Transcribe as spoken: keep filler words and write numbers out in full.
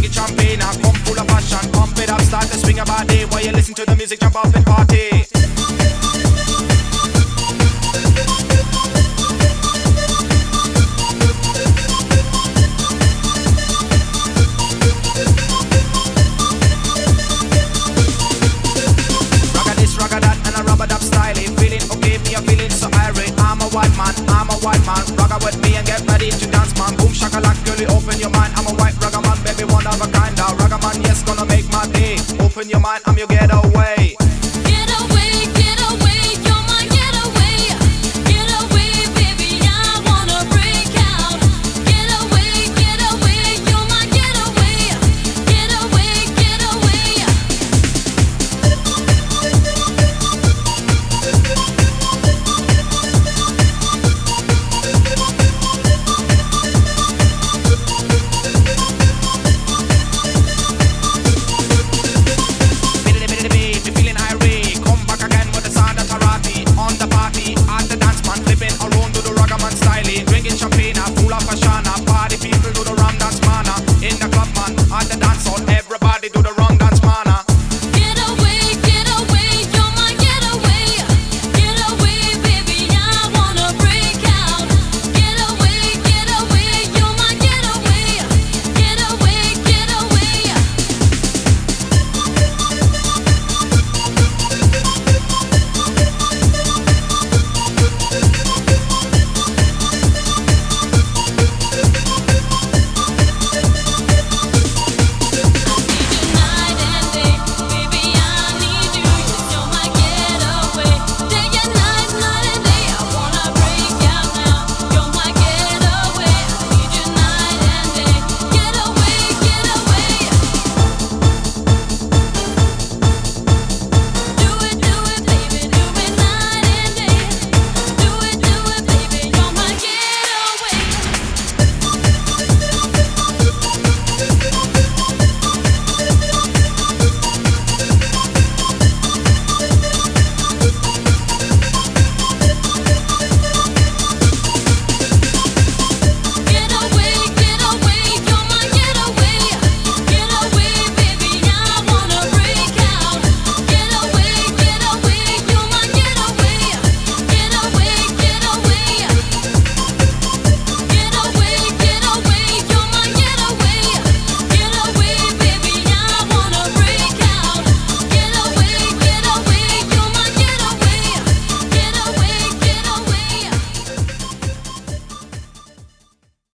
drinking champagne, I come full of passion. Pump it up, start to swing your body while you listen to the music, jump up and party. White man, I'm a white man. Ragga with me and get ready to dance, man. Boom shakalak, girlie, open your mind. I'm a white ragga man, baby, one of a kind. A ragga man, yes, gonna make my day. Open your mind, I'm your getaway. Get away, get away, you're my getaway. Get away, baby, I wanna break out. Get away, get away, you're my getaway. Get away, get away. Drinking champagne, full of fashion. Party people do the rum dance, man. In the club, man, on the dance hall.